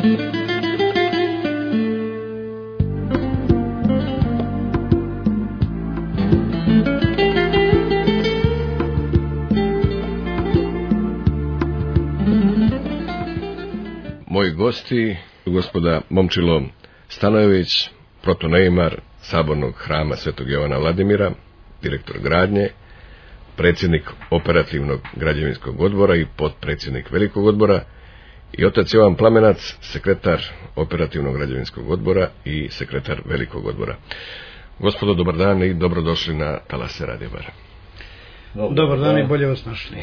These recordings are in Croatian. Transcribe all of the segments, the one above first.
Moji gosti, gospoda Momčilo Stanojević, protoneimar Sabornog hrama Svetog Jovana Vladimira, direktor gradnje, predsjednik operativnog građevinskog odbora i potpredsjednik velikog odbora, i otac Jovan Plamenac, sekretar operativnog građevinskog odbora i sekretar velikog odbora. Gospodo, dobar dan i dobrodošli na talase Radija Bara. Dobar dan i bolje vas našli.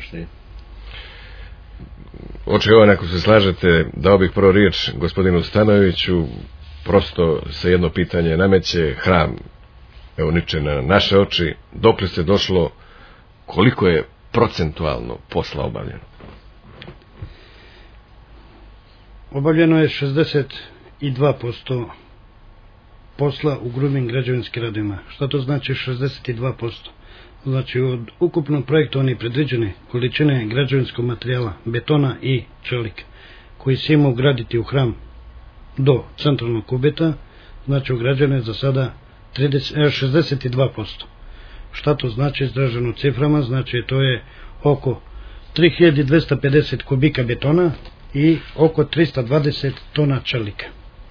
Oče Jovan, ako se slažete, dao bih prvo riječ gospodinu Stanojeviću. Prosto se jedno pitanje nameće. Hram, evo, niče na naše oči. Dokle se došlo, koliko je procentualno posla obavljeno? Obavljeno je 62% posla u grubim građevinskim radovima. Šta to znači 62%? Znači, od ukupno projektovane i predviđene količine građevinskog materijala, betona i čelika, koji se ima ugraditi u hram do centralnog kubeta, znači ugrađeno je za sada 62%. Šta to znači izraženo ciframa? Znači, to je oko 3250 kubika betona i oko 320 tona čelika.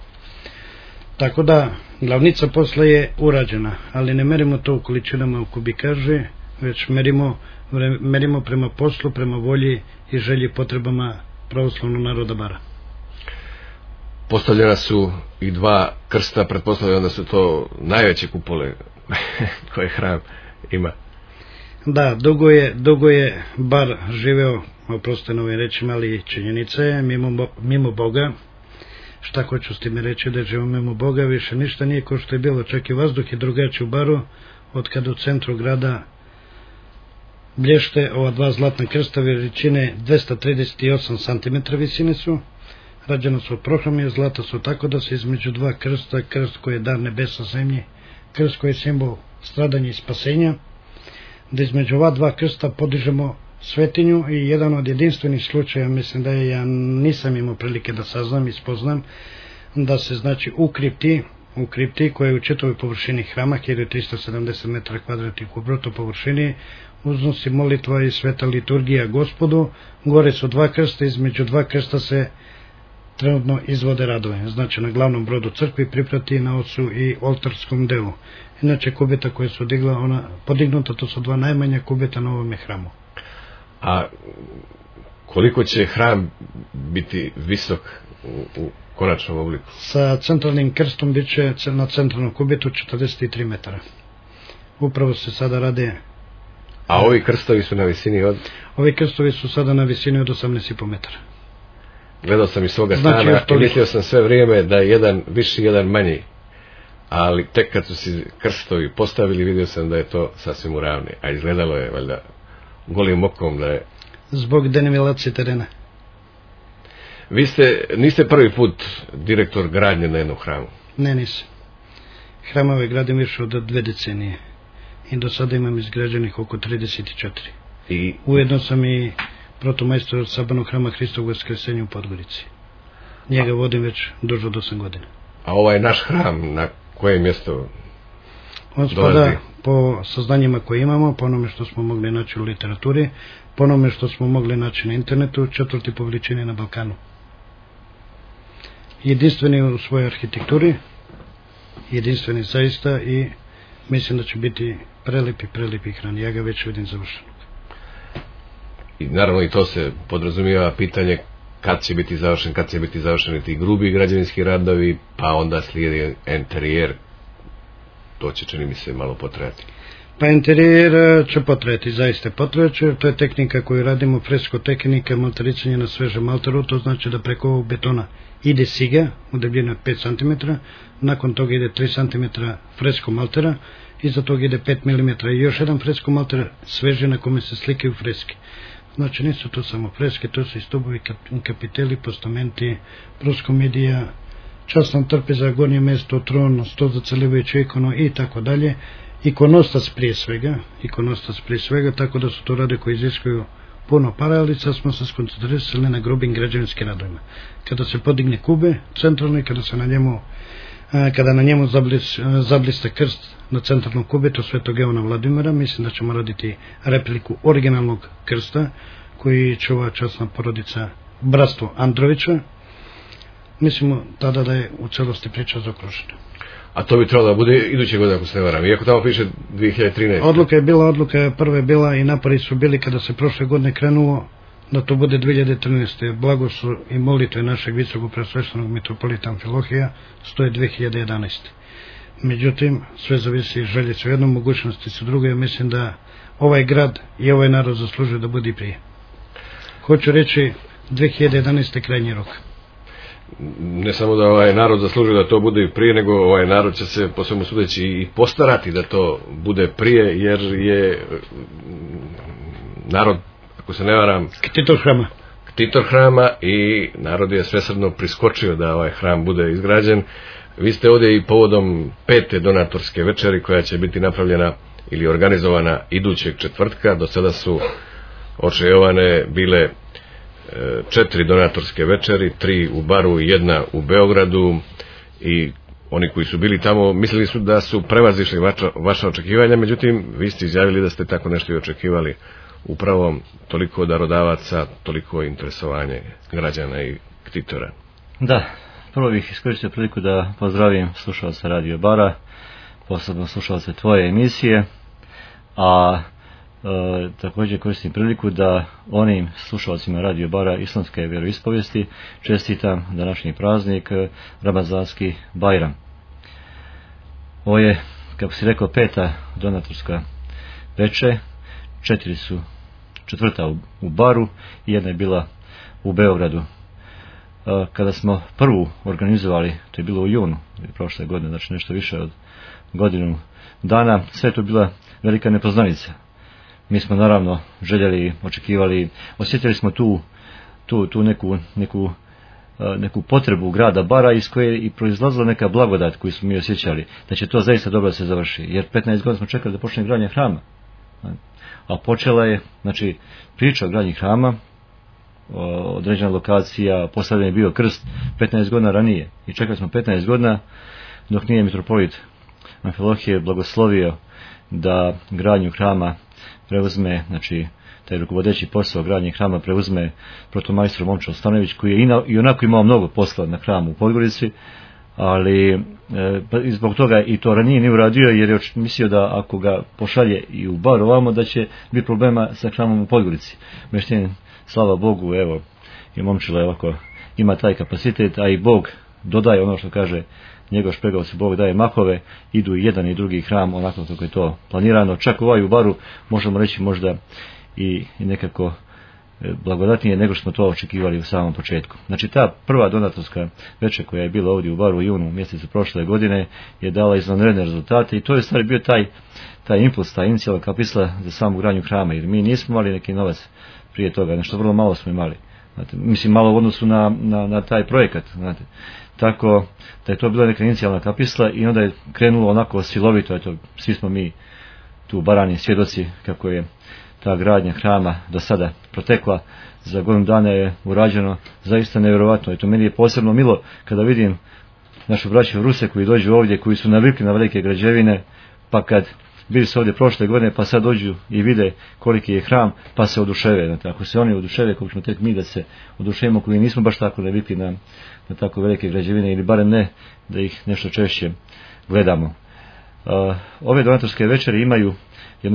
Tako da glavnica posla je urađena, ali ne merimo to u količinama u kubikaže, već merimo prema poslu, prema volji i želji potrebama pravoslavnog naroda Bara. Postavljena su i dva krsta, pretpostavljam da su to najveće kupole koje hram ima. Da, dugo je Bar živeo, oprostite na ovim rečima, ali činjenica je, mimo Boga. Šta hoću s time reći? Da živimo mimo Boga, više ništa nije kao što je bilo, čak i vazduh je drugačiji u Baru, od kada u centru grada blješte ova dva zlatna krsta veličine 238 cm visine su, rađena su od prohramije zlata su, tako da se između dva krsta, krst koji je dar nebesa zemlji, krst koji je simbol stradanja i spasenja, da između ova dva krsta podižemo svetinju, i jedan od jedinstvenih slučaja, mislim da je, ja nisam imao prilike da saznam i spoznam, da se znači u kripti koja je u čitavoj površini hrama, 1370 m2 u bruto površini, uznosi molitva i sveta liturgija Gospodu. Gore su dva krsta, između dva krsta se trenutno izvode radove, znači na glavnom brodu crkvi priprati, na ocu i oltarskom delu. Inače kubeta koje su podignuta, to su dva najmanja kubeta na ovome hramu. A koliko će hram biti visok u konačnom obliku? Sa centralnim krstom bit će na centralnom kubetu 43 metara. Upravo se sada rade. A ovi krstovi su na visini od? Ovi krstovi su sada na visini od 18,5 metara. Gledao sam iz svoga stana i mislio sam sve vrijeme da je jedan viši, jedan manji. Ali tek kad su si krstovi postavili, vidio sam da je to sasvim uravni. A izgledalo je, valjda, golim okom da je... Zbog denivelacije terena. Vi niste prvi put direktor gradnje na jednom hramu? Ne, nisam. Hramove gradim više od 2 decenije. I do sada imam izgrađenih oko 34. Ujedno sam i protomajstor Sabornog hrama Hristovog Vaskrsenja u Podgorici. Njega vodim već duže od 8 godina. A ovaj naš hram, na koje mjesto on spada, po saznanjima koje imamo, po onome što smo mogli naći u literaturi, po onome što smo mogli naći na internetu, 4. po veličini na Balkanu. Jedinstveni u svojoj arhitekturi, jedinstveni zaista, i mislim da će biti prelipi hram. Ja ga već vidim završenog. I naravno i to se podrazumijeva pitanje kad će biti završeni ti grubi građevinski radovi, pa onda slijedi interijer. To će, čini mi se, malo potrajati. Pa interijer će potrajati, zaista potrajaće. To je tehnika koju radimo, fresko tehnika, maltericanje na svežem malteru. To znači da preko ovog betona ide siga u debljini od 5 cm, nakon toga ide 3 cm fresko maltera, iza toga ide 5 mm i još jedan fresko malter sveže na kome se slikaju freske. Znači nisu to samo freske, to su i stubovi, kapiteli, postamenti, proskomedija, časna trpeza, gornje mesto, tron, sto za celivajuću ikonu i tako dalje. Ikonostas prije svega, tako da su to rade koji iziskuju puno paralica, smo se skoncentrisali na grubim građevinskim radovima. Kada se podigne kube centralni, kada na njemu zabliste krst na centralnom kubetu Svetog Jovana Vladimira, mislim da ćemo raditi repliku originalnog krsta koji čuva časna porodica bratstvo Androvića. Mislimo tada da je u celosti priča zaokružena. A to bi trebalo da bude iduće godine, ako se ne varam, iako tamo piše 2013. Odluka prva je bila i napori su bili kada se prošle godine krenulo da to bude 2013. Blagoslov i molitve našeg visokog preosveštenog mitropolita Amfilohija stoje 2011. Međutim, sve zavisi, želje su jednom, mogućnosti su druge. Mislim da ovaj grad i ovaj narod zaslužuje da bude prije. Hoću reći 2011. krajnji rok. Ne samo da ovaj narod zaslužuje da to bude i prije, nego ovaj narod će se po svemu sudeći i postarati da to bude prije, jer je narod, ako se ne varam, ktitor hrama i narod je svesrdno priskočio da ovaj hram bude izgrađen. Vi ste ovdje i povodom 5. donatorske večeri koja će biti napravljena ili organizovana idućeg četvrtka. Do sada su očajovane bile 4 donatorske večeri, 3 u Baru i 1 u Beogradu, i oni koji su bili tamo mislili su da su prevazišli vaša očekivanja, međutim vi ste izjavili da ste tako nešto i očekivali, upravo toliko darodavaca, toliko interesovanje građana i ktitora. Da, prvo bih iskoristio priliku da pozdravim slušalce Radio Bara, posebno slušalce tvoje emisije, a također koristim priliku da onim slušalcima Radio Bara islamske vjeroispovijesti čestitam današnji praznik Ramazanski Bajram. Ovo je, kako si rekao, 5. donatorska večer, 4 su, 4. u Baru i 1 je bila u Beogradu. Kada smo prvu organizovali, to je bilo u junu prošle godine, znači nešto više od godinu dana, sve to bila velika nepoznanica. Mi smo naravno željeli, očekivali, osjetili smo tu neku potrebu grada Bara iz koje je i proizlazila neka blagodat koju smo mi osjećali, da će to zaista dobro da se završi, jer 15 godina smo čekali da počne gradnja hrama, a počela je, znači, priča o gradnji hrama, određena lokacija, postavljen je bio krst 15 godina ranije i čekali smo 15 godina dok nije mitropolit Amfilohije blagoslovio da gradnju hrama preuzme, znači taj rukovodeći posao gradnje hrama preuzme protomajstor Momčilo Stanojević, koji je i onako imao mnogo posla na hramu u Podgorici, ali zbog toga i to ranije nije uradio, jer je mislio da ako ga pošalje i u Bar ovamo da će biti problema sa hramom u Podgorici. Međutim, slava Bogu, evo, i Momčilo je ovako, ima taj kapacitet, a i Bog dodaje ono što kaže njegov špegavac, Bog daje mahove, idu i jedan i drugi hram onako kako je to planirano. Čak ovaj u Baru možemo reći možda i nekako blagodatnije nego što smo to očekivali u samom početku. Znači ta prva donatorska večer koja je bila ovdje u Baru u junu mjesecu prošle godine je dala izvanredne rezultate i to je stvari bio taj impuls, ta inicijalna kapisla za samu gradnju hrama, jer mi nismo imali neki novac prije toga, nešto vrlo malo smo imali. Znate, mislim malo u odnosu na taj projekat, znate. Tako da je to bila neka inicijalna kapisla i onda je krenulo onako silovito, eto, svi smo mi tu Barani svjedoci kako je ta gradnja hrama do sada protekla, za godinu dana je urađeno zaista nevjerovatno. Eto, meni je posebno milo kada vidim našu braću Ruse koji dođu ovdje, koji su navikli na velike građevine, pa kad bili su ovdje prošle godine, pa sad dođu i vide koliki je hram, pa se oduševe. Znate, ako se oni oduševe, kako ćemo tek mi da se oduševimo, koji nismo baš tako navikli na tako velike građevine, ili barem ne da ih nešto češće gledamo. Ove donatorske večeri imaju jednu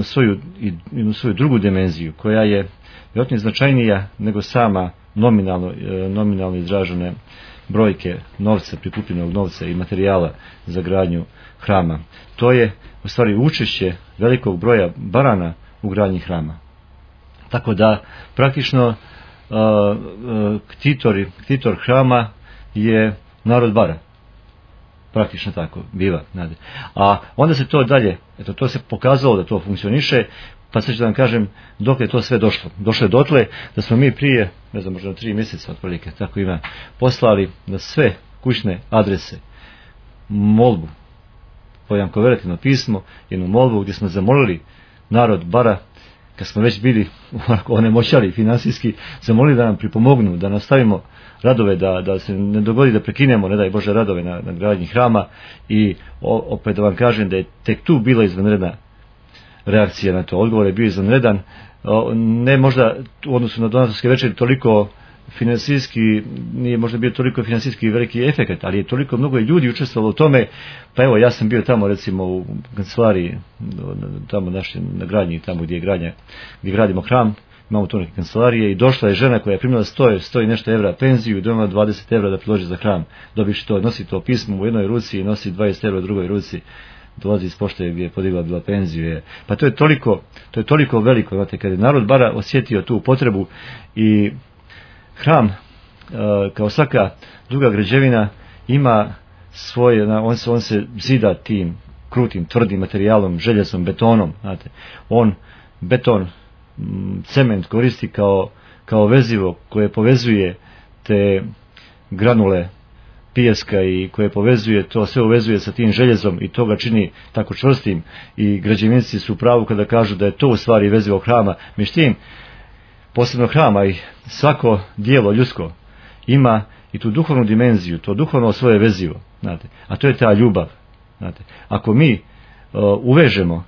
svoju drugu dimenziju, koja je vjerojatno značajnija nego sama nominalno izražene brojke novca, prikupljenog novca i materijala za gradnju hrama. To je u stvari učešće velikog broja Barana u gradnji hrama. Tako da praktično ktitor hrama je narod Bara. Praktično tako biva. A onda se to dalje, eto, to se pokazalo da to funkcioniše, pa sad ću da vam kažem dok je to sve došlo. Došlo je dotle da smo mi prije, ne znam, možda 3 mjeseca otprilike, tako ima, poslali na sve kućne adrese molbu, po Jankoveretino pismo, jednu molbu gdje smo zamolili narod Bara kad smo već bili onemoćali finansijski, zamolili da nam pripomognu, da nastavimo radove, da se ne dogodi da prekinemo, ne daj Bože, radove na gradnji hrama. I opet da vam kažem da je tek tu bila izvanredna reakcija na to. Odgovor je bio izvanredan, ne možda u odnosu na donatorske večeri toliko finansijski, nije možda bio toliko finansijski veliki efekt, ali je toliko mnogo ljudi učestvovalo u tome. Pa evo, ja sam bio tamo recimo u kancelariji tamo na gradnji, tamo gdje gradimo hram, imamo tu neke kancelarije, i došla je žena koja je primila 100 i nešto evra penziju i donijela 20 evra da priloži za hram. Dobiš to, nosi to pismo u jednoj ruci i nosi 20 evra u drugoj ruci, dolazi iz pošte gdje je podigla bila penziju. Pa to je toliko veliko, znate, kad je narod Bara osjetio tu potrebu. I hram, kao svaka druga građevina, ima svoje, on se zida tim krutim, tvrdim materijalom, željezom, betonom, znate. On beton, cement koristi kao vezivo koje povezuje te granule pijeska i koje povezuje, to sve uvezuje sa tim željezom i to ga čini tako čvrstim. I građevinci su u pravu kada kažu da je to u stvari vezivo hrama. Međutim, posebno hrama i svako dijelo ljudsko ima i tu duhovnu dimenziju, to duhovno svoje vezivo, znate, a to je ta ljubav. Znate. Ako mi uvežemo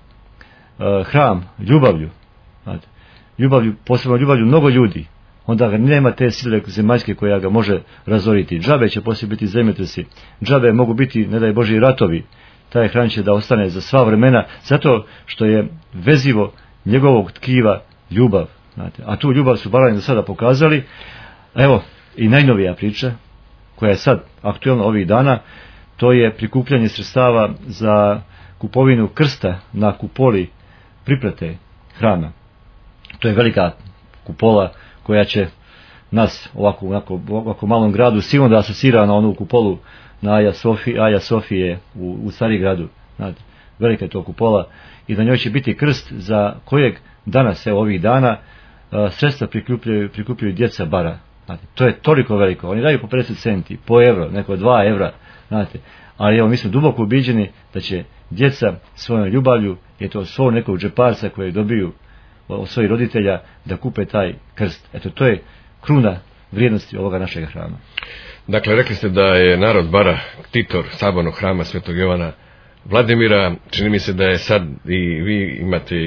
hram ljubavlju, znate, posebno ljubavlju mnogo ljudi, onda ga nema te sile zemaljske koja ga može razoriti. Džabe će poslije biti zemljotresi, džabe mogu biti, ne daj Bože, i ratovi. Taj hram će da ostane za sva vremena, zato što je vezivo njegovog tkiva ljubav. Znate. A tu ljubav su Barani do sada pokazali. Evo i najnovija priča koja je sad aktuelna ovih dana, to je prikupljanje sredstava za kupovinu krsta na kupoli priprete hrama. To je velika kupola koja će nas ovako malom gradu sigurno da asocira na onu kupolu na Aja Sofije u Carigradu. Znate, velika je to kupola i na njoj će biti krst za kojeg danas, evo ovih dana, sredstva prikupljaju djeca Bara. Znate, to je toliko veliko. Oni daju po 50 centi, po evro, neko 2 evra. Znate. Ali evo, mi smo duboko ubiđeni da će djeca svojom ljubavlju, je to svoj nekog džeparca koje dobiju od svojih roditelja, da kupe taj krst. Eto, to je kruna vrijednosti ovoga našeg hrama. Dakle, rekli ste da je narod Bara ktitor sabornog hrama Svetog Jovana Vladimira. Čini mi se da je sad i vi imate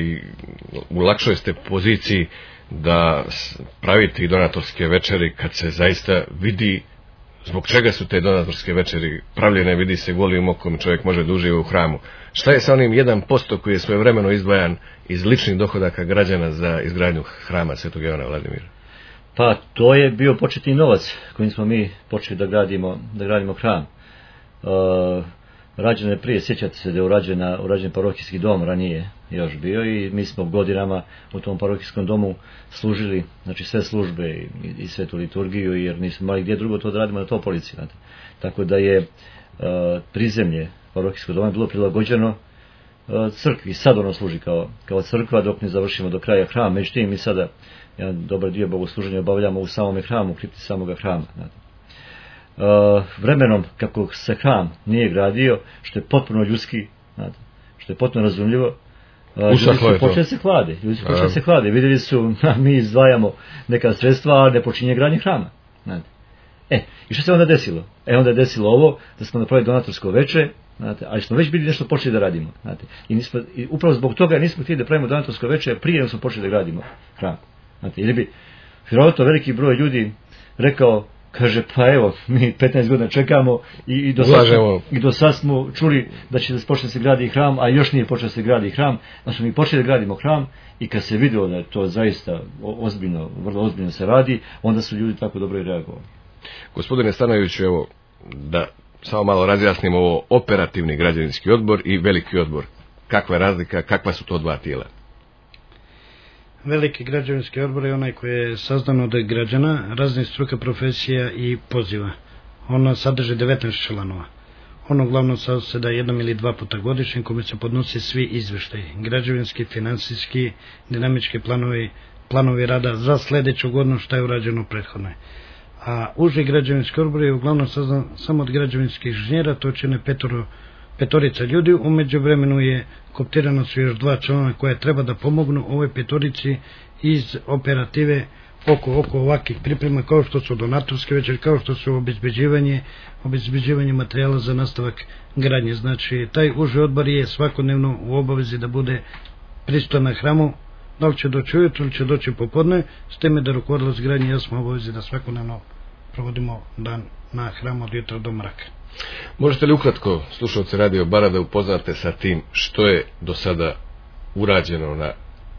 u lakšoj ste poziciji da pravite i donatorske večeri kad se zaista vidi zbog čega su te donatorske večeri pravljene, vidi se golim okom, čovjek može da uživa u hramu. Šta je sa onim 1% koji je svojevremeno izdvajan iz ličnih dohodaka građana za izgradnju hrama Svetog Jovana Vladimira? Pa to je bio početni novac kojim smo mi počeli da gradimo hram. Rađeno je prije, sjećate se da je urađen parohijski dom ranije još bio i mi smo godinama u tom parohijskom domu služili, znači sve službe i svetu liturgiju, jer nismo imali gdje drugo to da radimo na Topolici. Znate. Tako da je prizemlje parohijskog doma bilo prilagođeno crkvi. Sad ono služi kao crkva dok ne završimo do kraja hram. Međutim, mi sada jedan dobar dio bogosluženja obavljamo u samome hramu, u kripti samoga hrama. Znate. Vremenom kako se hram nije gradio, što je potpuno ljudski, znate, što je potpuno razumljivo, ljudi su počeli se hlade. Vidjeli su, mi izdvajamo neka sredstva, ali ne počinje gradnje hrama. Znate. I što se onda desilo? Onda je desilo ovo, da smo napravili donatorsko veče, znate, ali smo već bili nešto počeli da radimo. Znate. I upravo zbog toga nismo htjeli da pravimo donatorsko veče prije nego smo počeli da gradimo hram. Znate. Ili bi vjerojatno veliki broj ljudi rekao, kaže, pa evo, mi 15 godina čekamo i do sad smo čuli da će početi se gradi hram, a još nije počeo se gradi hram, a smo mi počeli da gradimo hram i kad se vidjelo da je to zaista ozbiljno, vrlo ozbiljno se radi, onda su ljudi tako dobro i reagovali. Gospodine Stanojeviću, evo, da samo malo razjasnimo ovo operativni građevinski odbor i veliki odbor. Kakva je razlika, kakva su to dva tijela? Veliki građevinski odbor je onaj koji je sazdan od građana, raznih struka, profesija i poziva. Ono sadrži 19 članova. Ono uglavnom zaseda jednom ili 2 puta godišnje, kome se podnosi svi izveštaji, građevinski, financijski, dinamički planovi rada za sljedeću godinu šta je urađeno prethodno. A uži građevinski odbor je uglavnom sazdan samo od građevinskih inženjera, to čine 5 5 ljudi, u međuvremenu je koptirano su još 2 člana koje treba da pomognu ovoj 5 iz operative oko ovakvih priprema, kao što su donatorske večeri, kao što su obezbeđivanje materijala za nastavak gradnje. Znači, taj uži odbor je svakodnevno u obavezi da bude prisutan na hramu, da li će doći ujutro ili će doći popodne, s teme da rukovodilac gradnje ja smo u obavezi da svakodnevno provodimo dan na hramu od jutra do mraka. Možete li ukratko slušalce Radio Bara da upoznate sa tim što je do sada urađeno na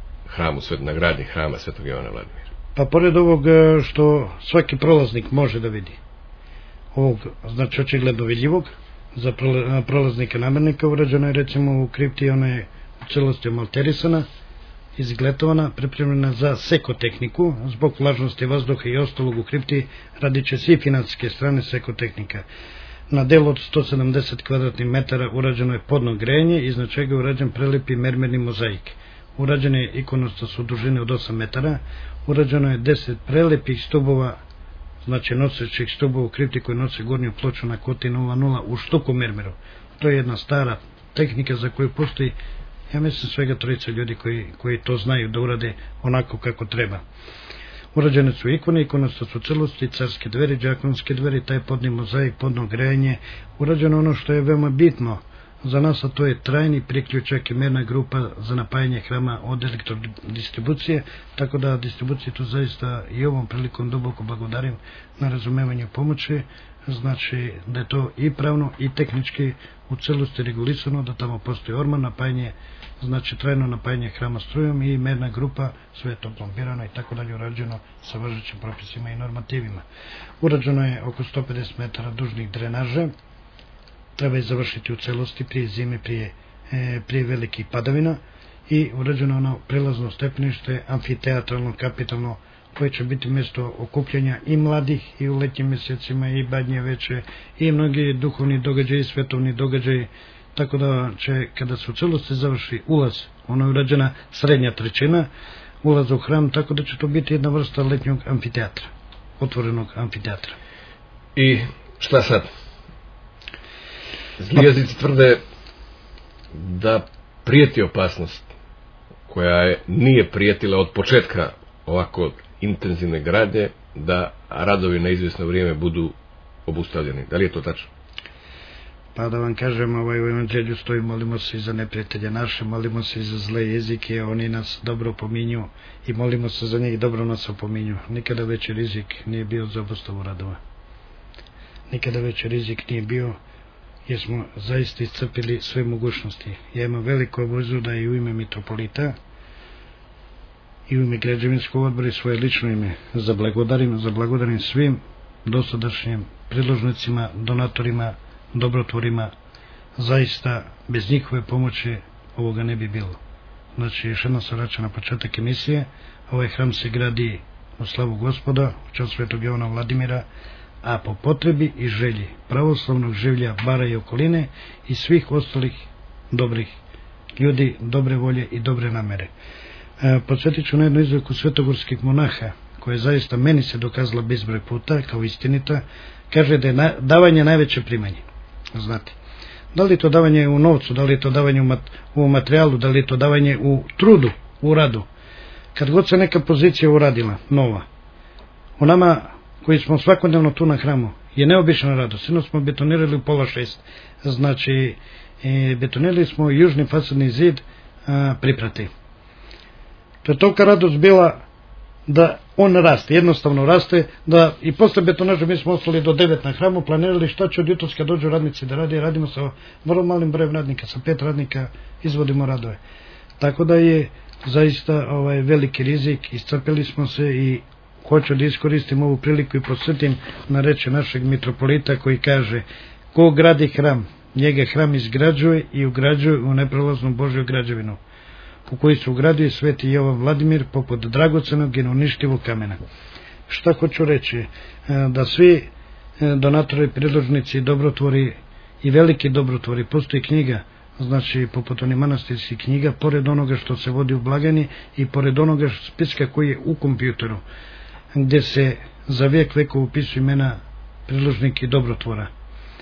na gradnji hrama Svetog Jovana Vladimira? Pa pored ovog što svaki prolaznik može da vidi, ovog znači očigledno vidljivog, za prolaznika namernika urađeno je recimo u kripti, ona je u celosti omalterisana, izgletovana, pripremljena za sekotehniku, zbog vlažnosti vazduha i ostalog u kripti radit će svi financijske strane sekotehnika. Na delu od 170 kvadratnih metara urađeno je podno grejanje, iznad čega je urađen prelepi mermerni mozaik. Urađen je ikonostas u dužine od 8 metara, urađeno je 10 prelepih stubova, znači nosećih stubova u kripti koji nose gornju ploču na koti 00 u štuku mermeru. To je jedna stara tehnika za koju postoji, ja mislim, svega 3 ljudi koji to znaju da urade onako kako treba. Urađene su ikone, ikonostas u celosti, carske dveri, đakonske dveri, taj podni mozaik, podno grejanje. Urađeno ono što je veoma bitno za nas, a to je trajni priključak i merna grupa za napajanje hrama od elektrodistribucije, tako da distribuciji tu zaista i ovom prilikom duboko blagodarim na razumevanju pomoći. Znači da je to i pravno i tehnički u celosti regulisano, da tamo postoji orman, napajanje, znači trajno napajanje hrama strujom i merna grupa, sve je to plombirano i tako dalje, urađeno sa važećim propisima i normativima. Urađeno je oko 150 metara dužnih drenaže, treba je završiti u celosti prije zime, prije velikih padavina, i urađeno ono prelazno stepenište, amfiteatralno, kapitalno, koje će biti mjesto okupljanja i mladih i u letnjim mjesecima i badnje veče i mnogi duhovni događaji, svetovni događaji, tako da će, kada se u celosti završi ulaz, ono je urađena srednja trećina, ulaz u hram, tako da će to biti jedna vrsta letnjog amfiteatra, otvorenog amfiteatra. I šta sad? Zli jezici tvrde da prijeti opasnost koja nije prijetila od početka ovako intenzivne gradnje, da radovi na izvjesno vrijeme budu obustavljeni. Da li je to tačno? Pa da vam kažem, u evanđelju stoji: molimo se i za neprijatelje naše, molimo se i za zle jezike, oni nas dobro pominju i molimo se za njih, dobro nas opominju. Nikada veći rizik nije bio za obustavu radova. Nikada veći rizik nije bio, jer smo zaista iscrpili sve mogućnosti. Ja imam veliku obavezu da i u ime mitropolita i u ime građevinskog odbora i svoje lično ime zablagodarim svim dosadašnjim priložnicima, donatorima, dobrotvorima. Zaista bez njihove pomoći ovoga ne bi bilo. Znači, još jednom se vraća na početak emisije. Ovaj hram se gradi u slavu Gospoda, u čast Svetog Jovana Vladimira, a po potrebi i želji pravoslavnog življa Bara i okoline i svih ostalih dobrih ljudi, dobre volje i dobre namere. Podsjetit ću na jednu izreku svetogorskih monaha, koja je zaista meni se dokazala bezbroj puta kao istinita. Kaže da je davanje najveće primanje. Znate, da li je to davanje u novcu, da li je to davanje u materijalu, da li je to davanje u trudu, u radu. Kad god se neka pozicija uradila, nova, u nama koji smo svakodnevno tu na hramu, je neobična radost. Sino smo betonirali u 5:30. Znači, betonirali smo južni fasadni zid priprati. To je tolika radost bila da on raste, jednostavno raste, da i posle betonaža mi smo ostali do 9 na hramu, planirali šta će od jutra kad dođu radnici da radi, radimo sa vrlo malim brojem radnika, sa 5 radnika izvodimo radove. Tako da je zaista veliki rizik, iscrpili smo se i hoću da iskoristim ovu priliku i podsjetim na reči našeg mitropolita koji kaže: ko gradi hram, njega hram izgrađuje i ugrađuje u neprolaznu Božju građevinu, u koji se ugradio sveti Jovan Vladimir poput dragocenog i neuništivog kamena. Šta hoću reći? Da svi donatori, priložnici, dobrotvori i veliki dobrotvori, postoji knjiga, znači poput onih manastirskih knjiga, pored onoga što se vodi u blagajni i pored onoga spiska koji je u kompjuteru, gdje se za vijek vekov upisuju imena priložnika i dobrotvora.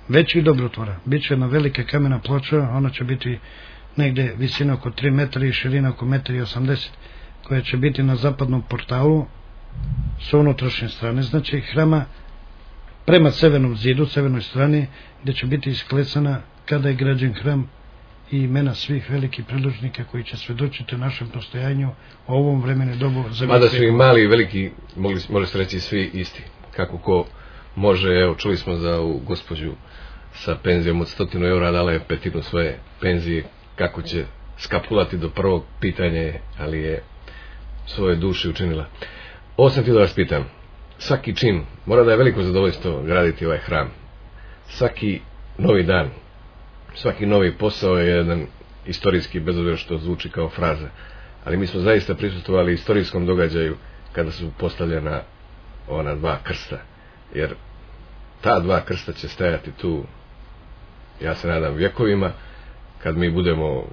većih dobrotvora. Biće jedna velika kamena ploča, ona će biti negde visina oko 3 metra i širina oko 1,80 m, koja će biti na zapadnom portalu sa unutrašnje strane, znači hrama, prema severnom zidu, severnoj strani, gde će biti isklesana kada je građen hram i imena svih velikih predložnika koji će svedočiti o našem postojanju o ovom vremenu dobu. Mada su i mali i veliki, može se reći svi isti. Kako ko može, evo, čuli smo za ovu gospođu sa penzijom od 100 eura, dala je petinu svoje penzije, kako će skapulati do prvog pitanja, ali je svoje duši učinila. Ovo sam ti da vas pitam, svaki čin, mora da je veliko zadovoljstvo graditi ovaj hram. Svaki novi dan, svaki novi posao je jedan istorijski, bez obzira što zvuči kao fraza, ali mi smo zaista prisustvovali istorijskom događaju kada su postavljena ona dva krsta, jer ta dva krsta će stajati tu, ja se nadam, vjekovima, kad mi budemo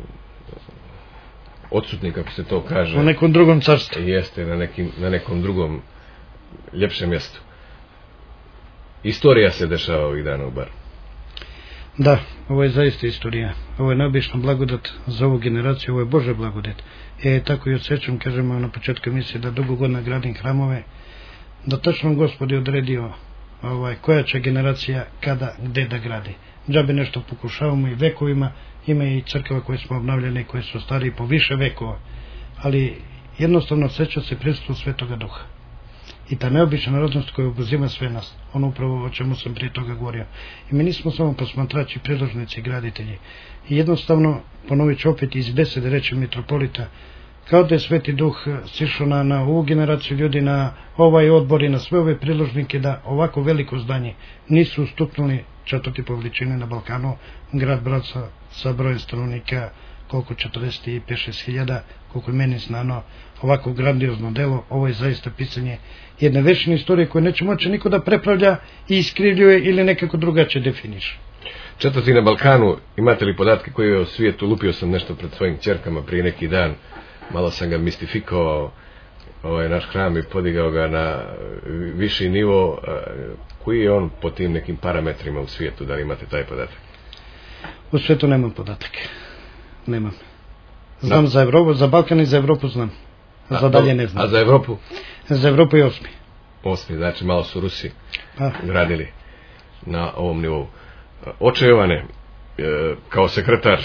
odsutni, kako se to kaže, u nekom drugom carstvu. Jeste, na nekom drugom ljepšem mjestu. Istorija se dešava ovih dana u Bar. Da, ovo je zaista istorija. Ovo je neobična blagodat za ovu generaciju, ovo je Božja blagodat. Tako i osjećam, kažemo na početku emisije, da dugo godina gradim hramove, da tačno Gospod je odredio koja će generacija kada, gde da gradi. Džabe nešto pokušavamo i vekovima, ima i crkava koje smo obnavljene, koje su stariji po više vekova, ali jednostavno osjeća se prisustvo Svetoga Duha. I ta neobična narodnost koja obuzima sve nas, ono upravo o čemu sam prije toga govorio. I mi nismo samo posmatrači, predložnici i graditelji. I jednostavno, ponovit ću opet iz besede reći mitropolita, kao da je Sveti Duh sišao na ovu generaciju ljudi, na ovaj odbor i na sve ove predložnike, da ovako veliko zdanje nisu ustupnuli četvrti po veličini na Balkanu, grad Braca sa brojem stanovnika koliko 45-6 hiljada, koliko je meni znano, ovako grandiozno delo. Ovo je zaista pisanje jedne večne istorije koje neće moći niko da prepravlja i iskrivljuje ili nekako drugačije definiše. Četvrti na Balkanu, imate li podatke koji je o svijetu? Lupio sam nešto pred svojim ćerkama prije neki dan, malo sam ga mistifikovao, ovaj naš hram i podigao ga na viši nivo. Koji je on po tim nekim parametrima u svijetu? Da li imate taj podatak? U svijetu nemam podatak. Nemam. Znam za Evropu, za Balkan i za Evropu znam. Za dalje ne znam. A za Evropu? Za Evropu je 8. 8, znači malo su Rusi gradili na ovom nivou. Oče Jovane, kao sekretar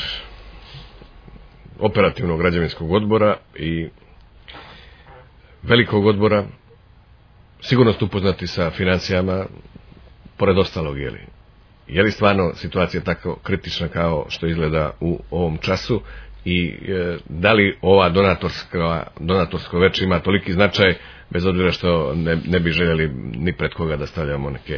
operativnog građevinskog odbora i velikog odbora, sigurno ste upoznati sa financijama, pored ostalog, je li stvarno situacija tako kritična kao što izgleda u ovom času i da li ova donatorsko veče ima toliki značaj, bez obzira što ne bi željeli ni pred koga da stavljamo neke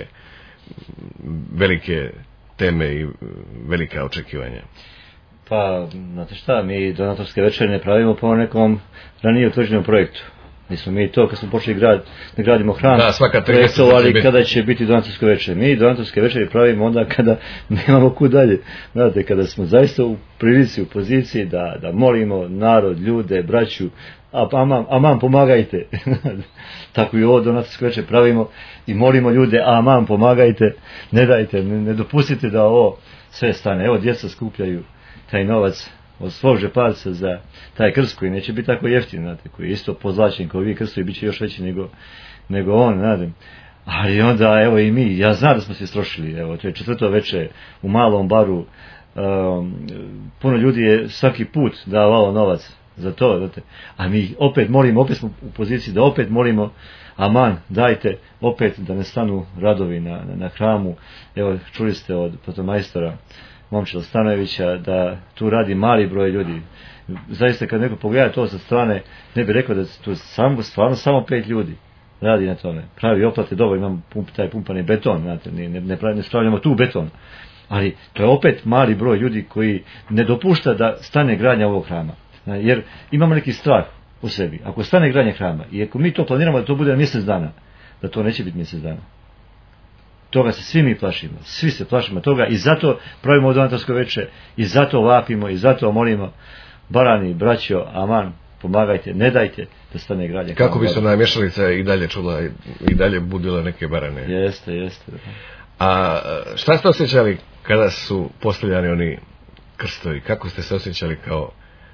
velike teme i velika očekivanja? Pa, znate šta, mi donatorske večere ne pravimo po nekom ranije utvrđenom projektu. Nismo mi to, kad smo počeli da gradimo hram, projektovali kada će biti donatorske večere. Mi donatorske večere pravimo onda kada nemamo kud dalje. Znate, kada smo zaista u prilici, u poziciji da molimo narod, ljude, braću, aman pomagajte. Tako i ovo donatorske večere pravimo i molimo ljude, aman pomagajte, ne dajte, ne dopustite da ovo sve stane. Evo, djeca skupljaju taj novac od svog džeparca za taj krst koji neće biti tako jeftin, znate, koji je isto pozlačen kao vi krstovi, bit će još veći nego on, znate. Ali onda, evo i mi, ja znam da smo se istrošili, evo, to je 4. večer u malom baru, puno ljudi je svaki put davalo novac za to, znate, a mi opet molimo, opet smo u poziciji da opet molimo, aman, dajte opet da ne stanu radovi na hramu. Evo, čuli ste od protomajstora Momčila Stanojevića da tu radi mali broj ljudi. Zaista kad neko pogleda to sa strane, ne bi rekao da tu stvarno samo 5 ljudi radi na tome. Pravi oplate dobro, imam taj pumpani beton, znate, ne stavljamo tu beton. Ali to je opet mali broj ljudi koji ne dopušta da stane gradnja ovog hrama. Jer imamo neki strah u sebi. Ako stane gradnja hrama i ako mi to planiramo da to bude na mjesec dana, da to neće biti mjesec dana. Toga se svi mi plašimo, svi se plašimo toga i zato pravimo donatorsko veče i zato vapimo i zato molimo, barani, braćo, aman, pomagajte, ne dajte da stane gradnja. Kako bi se ona mješalica i dalje čula i dalje budila neke barane? Jeste. A šta ste osjećali kada su postavljani oni krstovi? Kako ste se osjećali kao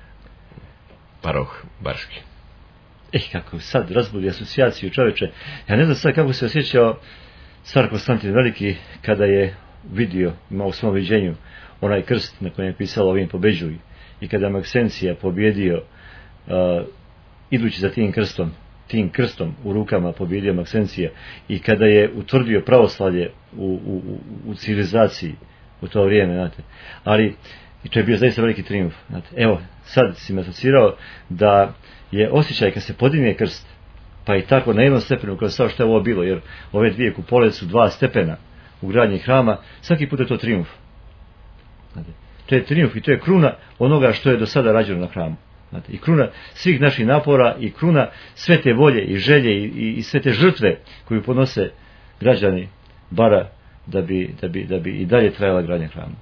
paroh barski? Kako sad razbudi asocijaciju, čoveče. Ja ne znam sad kako se osjećao car Konstantin Veliki kada je vidio, imao u svom viđenju onaj krst na kojem je pisalo ovim pobeđuj, i kada Maksencija pobjedio idući za tim krstom u rukama pobjedio Maksencija, i kada je utvrdio pravoslavlje u civilizaciji u to vrijeme, znate. Ali i to je bio zaista veliki trijumf, znate. Evo, sad si me asocirao da je osjećaj kad se podigne krst, pa i tako na jednom stepenu kao što je ovo bilo, jer ove dvije kupole su 2 stepena u gradnji hrama, svaki put je to trijumf. Znate. To je trijumf i to je kruna onoga što je do sada rađeno na hramu. Znate. I kruna svih naših napora i kruna sve te volje i želje i sve te žrtve koju podnose građani Bara da bi i dalje trajala gradnja hrama.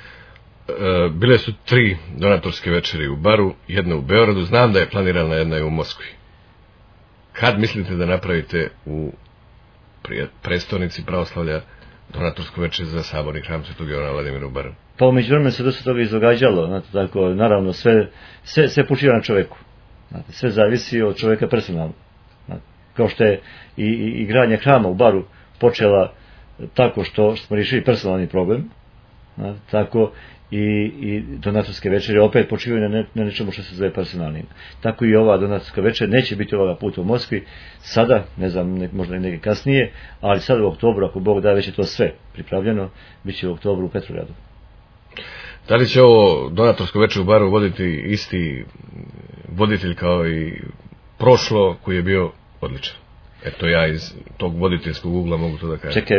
Bile su 3 donatorske večeri u Baru, jedna u Beogradu, znam da je planirana jedna i u Moskvi. Kad mislite da napravite u prestolnici pravoslavlja donatorsku večer za saborni hram Svetog Jovana Vladimira u Baru? Pa u međuvremenu se dosta toga izdogađalo, znate, tako, naravno sve počiva na čovjeku, znate, sve zavisi od čovjeka personalno, znate, kao što je i gradnja hrama u Baru počela tako što smo riješili personalni problem, znate, tako i donatorske večere opet počivaju na nečemu što se zove personalnim. Tako i ova donatorska večer neće biti ovoga puta u Moskvi, sada, ne znam, možda i neke kasnije, ali sada u oktobru, ako Bog da, već je to sve pripravljeno, bit će u oktobru u Petrogradu. Da li će ovo donatorsko večer u Baru voditi isti voditelj kao i prošlo, koji je bio odličan? Eto, ja iz tog voditeljskog ugla mogu to da kažem. Čekaj,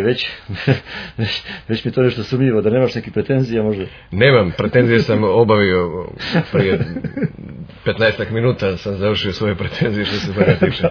već mi to nešto sumnjivo, da nemaš neki pretenzija možda? Nemam, pretenzije sam obavio prije 15 minuta, sam završio svoje pretenzije što se toga tiče.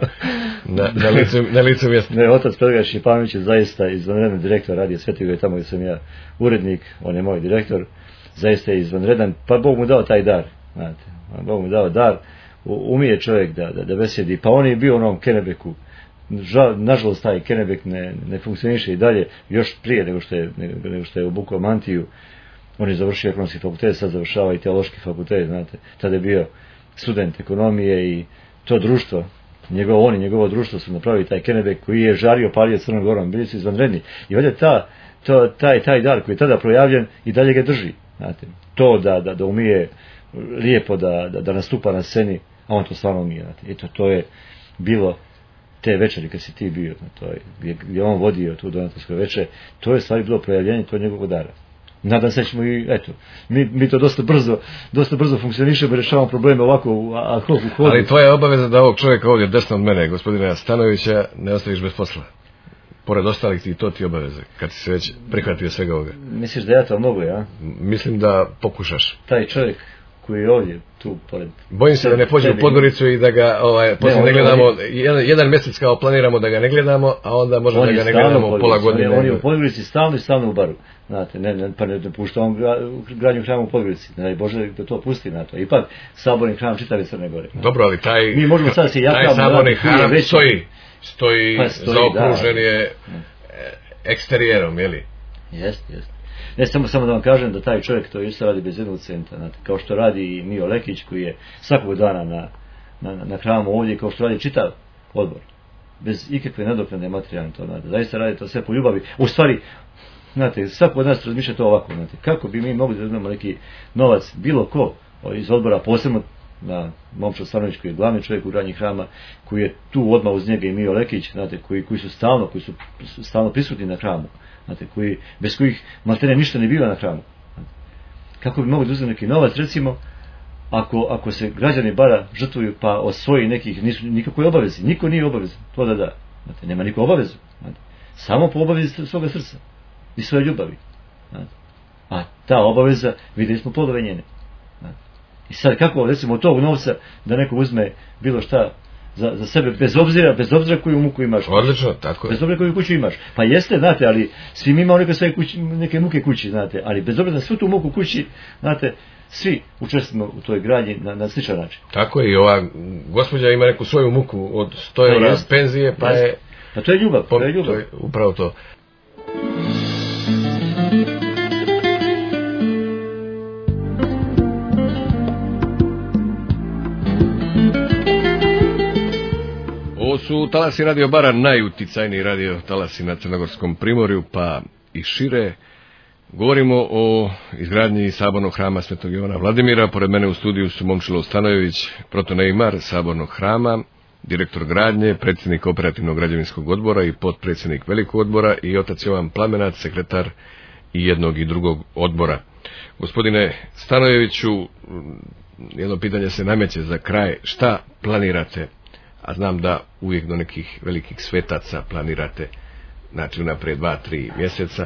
Na licu mjesta. Ne, otac Predrag Šipanović je zaista izvanredan direktor radija Svetog, tamo gdje sam ja urednik, on je moj direktor, zaista je izvanredan, pa Bog mu dao taj dar, znate, Bog mu dao dar, umije čovjek da besjedi, pa on je bio u onom Kennebeku. Nažalost taj Kennebec ne funkcioniše i dalje, još prije nego što je obukao mantiju. On je završio ekonomski fakultet, sad završava i teološki fakultet, znate. Tada je bio student ekonomije i to društvo, njegovo društvo su napravili taj Kennebec koji je žario, palio Crnom Gorom, bili su izvanredni. I valjda taj dar koji je tada projavljen i dalje ga drži, znate. To da umije lijepo da nastupa na sceni, a on to stvarno umije, znate. Eto, to je bilo te večeri kad si ti bio, gdje on vodio tu donatorsku večer, to je stvari bilo projavljenje to njegovog dara. Nadam se ćemo i, eto, mi to dosta brzo funkcionišemo, rješavamo probleme ovako ad hoc u hodu. Ali tvoja je obaveza da ovog čovjeka ovdje desno od mene, gospodina Stanovića, ne ostaviš bez posla. Pored ostalih ti to ti obaveze, kad si se već prihvatio svega ovoga. Misliš da ja to mogu, ja? Mislim da pokušaš. Taj čovjek koji je ovdje tu pored. Bojim se da ne pođe u Podgoricu i da ga poslije ne gledamo, jedan mjesec kao planiramo da ga ne gledamo, a onda možda da ga ne gledamo pola godine. On je u Podgorici stalno u Baru, znate, pa ne pušta on gradnju hrama u Podgorici, ne daj Bože da to pusti na to. Ipak saborni hram čitave Crne Gore. Dobro, ali taj saborni hram stoji zaokružen je eksterijerom, je li? Jeste. Ne, samo da vam kažem da taj čovjek to isto radi bez jednog centa, znate, kao što radi i Mio Lekić koji je svakog dana na hramu ovdje, kao što radi čitav odbor, bez ikakve nadoknade materijalne to, znate, zaista radi to sve po ljubavi. U stvari, znate, svako od nas razmišlja to ovako, znate, kako bi mi mogli da imamo neki novac, bilo ko iz odbora, posebno na Momčilo Stanović koji je glavni čovjek u gradnji hrama, koji je tu odmah uz njega i Mio Lekić, znate, koji su stalno prisutni na hramu. Znate, bez kojih maltene ništa ne biva na hramu. Kako bi mogli da uzeti neki novac, recimo, ako se građani Bara žrtvuju pa osvoji nekih, nisu nikakve obavezi, niko nije obavezan to da da. Znate, nema niko obavezu. Znate, samo po obavezi svoga srca i svoje ljubavi. Znate. A ta obaveza, vidjeli smo plodove njene. Znate. I sad kako, recimo, od tog novca da neko uzme bilo šta za sebe, bez obzira koju muku imaš. Odlično, tako je. Bez obzira koju kuću imaš. Pa jeste, znate, ali svi mi imamo neke muke kući, znate, ali bez obzira na svu tu muku kući, znate, svi učestvujemo u toj gradnji na sličan način. Tako je, i ova gospođa ima neku svoju muku od 100 € penzije, pa je... Pa to je ljubav, to je upravo to. su talasi Radio Bara najuticajniji radio talasi na Crnogorskom primorju, pa i šire. Govorimo o izgradnji sabornog hrama Svetog Jovana Vladimira. Pored mene u studiju su Momčilo Stanojević, protoneimar sabornog hrama, direktor gradnje, predsjednik operativnog građevinskog odbora i potpredsjednik velikog odbora, i otac Jovan Plamenac, sekretar i jednog i drugog odbora. Gospodine Stanojeviću, jedno pitanje se nameće za kraj. Šta planirate? A znam da uvijek do nekih velikih svetaca planirate, znači unaprijed 2-3 mjeseca.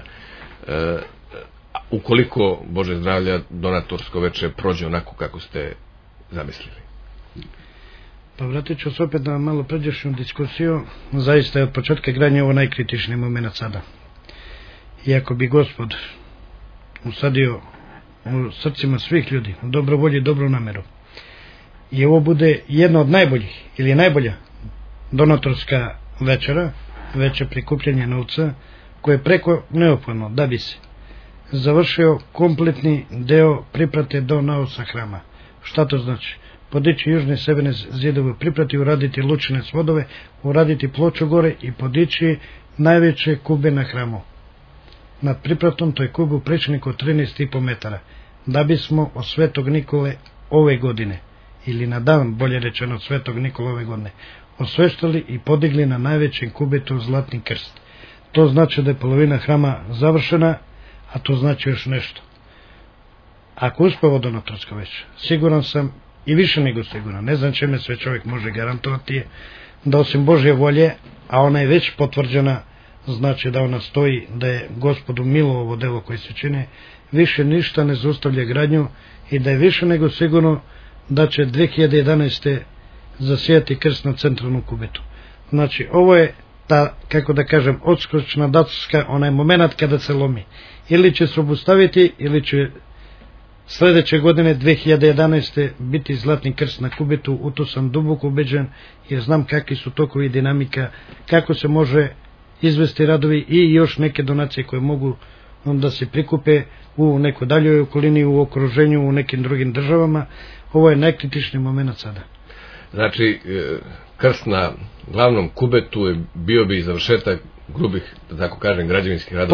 Ukoliko, Bože zdravlja, donatorsko veče prođe onako kako ste zamislili? Pa vratit ću se opet na malo pređašnju diskusiju. Zaista je od početka gradnje ovo najkritičniji moment sada. Iako bi Gospod usadio u srcima svih ljudi u dobrovolji i dobru nameru, i ovo bude jedna od najboljih ili najbolja donatorska večera, veće prikupljanje novca, koje je preko neophodno da bi se završio kompletni deo priprate do naosa hrama. Šta to znači? Podići južne i severne zidove priprati, uraditi lučine svodove, uraditi ploču gore i podići najveće kube na hramu. Nad pripratom to je kubu prečnik od 13,5 metara, da bismo od Svetog Nikole ove godine, ili na dan, bolje rečeno, Svetog Nikola ove godine, osveštali i podigli na najvećem kubetu zlatni krst. To znači da je polovina hrama završena, a to znači još nešto. Ako uspe ovo donatorska već, siguran sam, i više nego siguran, ne znam čime sve čovjek može garantovati, da osim Božje volje, a ona je već potvrđena, znači da ona stoji, da je Gospodu milo ovo delo koje se čine, više ništa ne zaustavlja gradnju, i da je više nego sigurno da će 2011. zasijati krst na centralnom kubetu. Znači ovo je ta, kako da kažem, odskočna daska, onaj moment kada se lomi. Ili će se obustaviti, ili će sljedeće godine 2011. biti zlatni krst na kubetu. U to sam duboko ubeđen, jer znam kakvi su tokovi dinamika, kako se može izvesti radovi i još neke donacije koje mogu da se prikupe u nekoj daljoj okolini, u okruženju, u nekim drugim državama. Ovo je najkritičniji moment sada. Znači, krst na glavnom kubetu je bio bi završetak grubih, da tako kažem, građevinskih radova.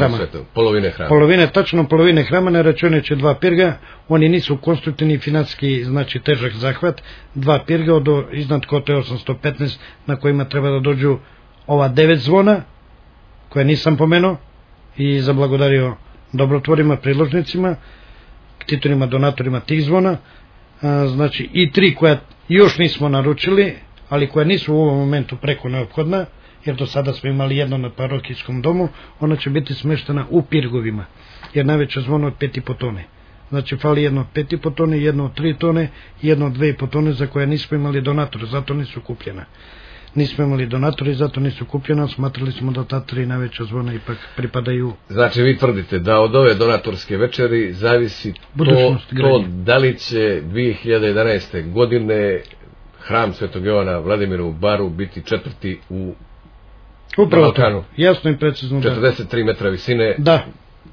Polovine hrama, ne računajući 2 pirga. Oni nisu konstruktivni, financijski, znači težak zahvat. 2 pirga od iznad kote 815, na kojima treba da dođu ova 9 zvona, koje nisam pomenuo, i zablagodario dobrotvorima, priložnicima, ktitorima, donatorima tih zvona. Znači i 3 koja još nismo naručili, ali koja nisu u ovom momentu preko neophodna, jer do sada smo imali jedno na parohijskom domu. Ona će biti smeštena u pirgovima, jer najveće zvono od 5,5 tone. Znači fali jedno od 5,5 tone, jedno od 3 tone i jedno od 2,5 tone, za koje nismo imali donatora, zato nisu kupljena. Nismo imali donatori, zato nisu kupljena. Smatrali smo da ta 3 najveća zvona ipak pripadaju. Znači vi tvrdite da od ove donatorske večeri zavisi to da li će 2011. godine hram Svetog Jovana Vladimira u Baru biti 4. u upravo to, jasno i precizno. 43 metra visine. Da.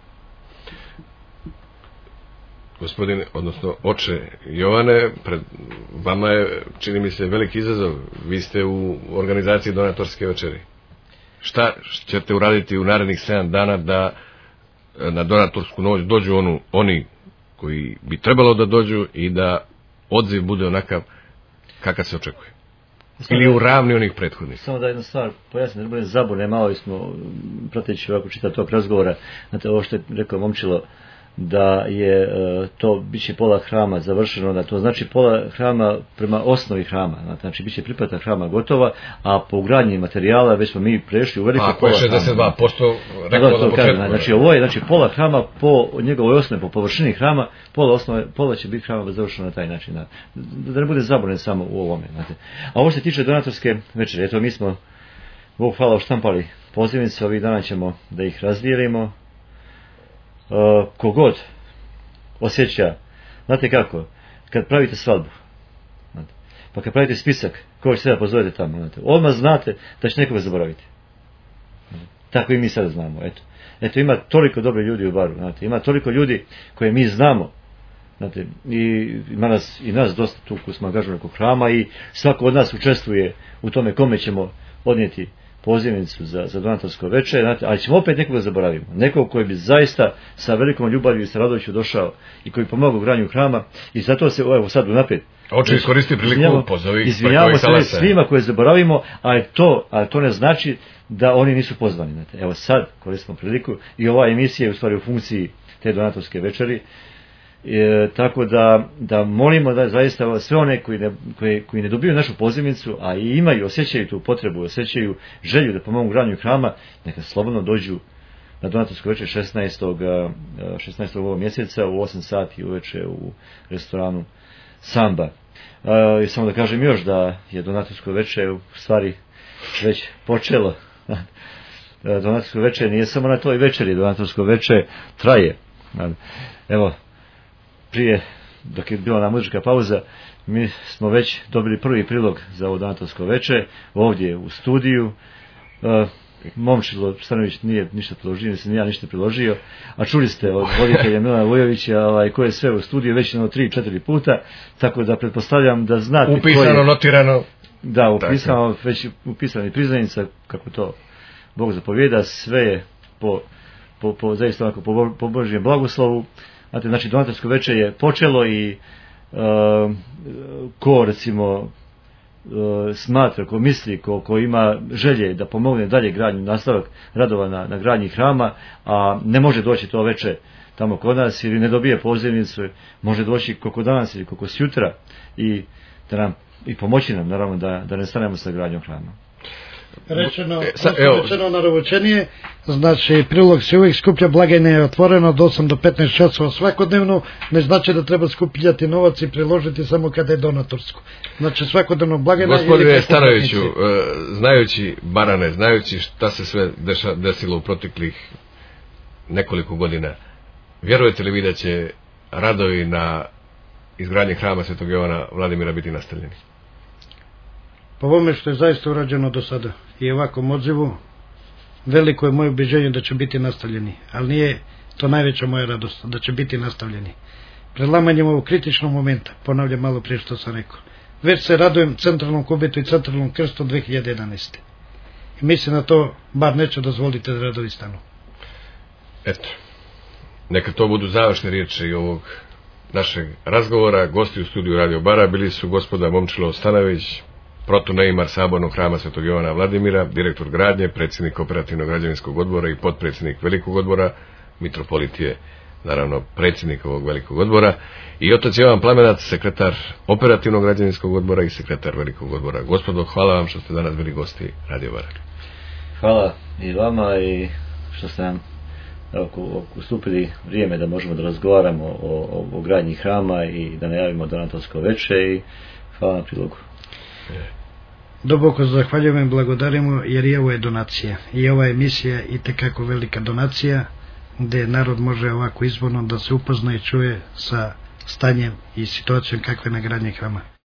Gospodine, odnosno oče Jovane, pred vama je, čini mi se, veliki izazov. Vi ste u organizaciji donatorske večeri. Šta ćete uraditi u narednih 7 dana da na donatorsku noć dođu oni koji bi trebalo da dođu i da odziv bude onakav kakav se očekuje? Ili u ravni onih prethodnih? Samo da jedna stvar pojasnim, da bude zabune, malo smo prateći ovako čitav tok razgovora, znate, ovo što je rekao Momčilo, da je to biće pola hrama završeno, da to znači pola hrama prema osnovi hrama, znači biće priprata hrama gotova, a po ugradnji materijala već smo mi prešli u veliko pola hrama. Ako je 62% rekao na početku. Znači ovo je pola hrama po njegovoj osnovi, po površini hrama, pola će biti hrama završeno na taj način, da ne bude zaboren samo u ovome. Znate. A ovo se tiče donatorske večere, eto mi smo, Bog hvala, štampali pozivnice, ovih dana ćemo da ih razdijelimo. Kogod osjeća, znate kako, kad pravite svadbu, znate, pa kad pravite spisak kojeg se da pozovete tamo, znate, odmah znate da će nekoga zaboraviti. Tako i mi sada znamo. Eto ima toliko dobri ljudi u Baru, znate, ima toliko ljudi koje mi znamo Znate, i nas dosta tu koji smo angažovani oko hrama i svako od nas učestvuje u tome kome ćemo odnijeti pozivnicu za donatorsko veče, znate, ali ćemo opet nekoga zaboravimo. Nekog koji bi zaista sa velikom ljubavlju i sa radošću došao i koji pomogao u granju hrama i zato se evo sad unaprijed. Hoću iskoristiti priliku, pozovi. Izvinjavamo se svima koje zaboravimo, ali to ne znači da oni nisu pozvani. Znate. Evo sad koristimo priliku i ova emisija je u stvari u funkciji te donatorske večeri. Tako da molimo da zaista sve one koji ne dobiju našu pozivnicu, a i imaju, osjećaju tu potrebu, osjećaju želju da pomogu granju hrama, neka slobodno dođu na donatorsku večer 16. ovog mjeseca u 8 sati uveče u restoranu Samba. I samo da kažem još da je donatorsko večer u stvari već počelo. Donatorsko večer nije samo na toj večeri, donatorsko večer traje. Evo, prije, dok je bila nam muzička pauza, mi smo već dobili prvi prilog za ovo donatorsko veče, ovdje u studiju. Momčilo Stanović nije ništa priložio, nisam ja ništa priložio, a čuli ste od voditelja Milana Vujovića koji je sve u studiju već 3-4 puta, tako da pretpostavljam da znate upisano, notirano. Da, upisano, već upisani priznanica, kako to Bog zapovijeda, sve je zaista onako po Božjem blagoslovu. Znači, donatorsko veče je počelo i ko recimo smatra, ko misli, ko ima želje da pomogne dalje gradnju, nastavak radova na gradnji hrama, a ne može doći to veče tamo kod nas ili ne dobije pozivnicu, može doći kako danas ili kako sjutra i pomoći nam naravno da ne stanemo sa gradnjom hrama. Rečeno naravčenije, znači prilog se uvijek skuplja, blagajna je otvorena od 8 do 15 časova svakodnevno, ne znači da treba skupljati novac i priložiti samo kada je donatorsko. Znači svakodnevno blagajna. Gospodine Stanoviću, znajući Barane, znajući šta se sve desilo u proteklih nekoliko godina, vjerujete li vi da će radovi na izgradnji hrama Svetog Jovana Vladimira biti nastavljeni? Po ovome što je zaista urađeno do sada i ovakvom odzivu, veliko je moje ubeđenje da će biti nastavljeni, ali nije to najveća moja radost, da će biti nastavljeni. Predlamanjem ovog kritičnog momenta, ponavljam malo prije što sam rekao, već se radujem centralnom kubetu i centralnom krstu 2011. I mislim da to bar neće dozvoliti da radovi stanu. Eto, neka to budu završne riječi ovog našeg razgovora. Gosti u studiju Radio Bara bili su gospoda Momčilo Stanović, protoneimar Sabornog hrama Svetog Jovana Vladimira, direktor gradnje, predsjednik operativnog građevinskog odbora i potpredsjednik velikog odbora, mitropolit je naravno predsjednik ovog velikog odbora, i otac Jovan Plamenac, sekretar operativnog građevinskog odbora i sekretar velikog odbora. Gospodo, hvala vam što ste danas bili gosti Radio Bara. Hvala i vama i što ste nam ustupili vrijeme da možemo da razgovaramo o gradnji hrama i da najavimo donatorsko veče i hvala na prilogu. Duboko zahvaljujemo i blagodarimo jer i ovo je donacija i ova emisija je itekako velika donacija gdje narod može ovako izborno da se upozna i čuje sa stanjem i situacijom kakve na gradnji hrama.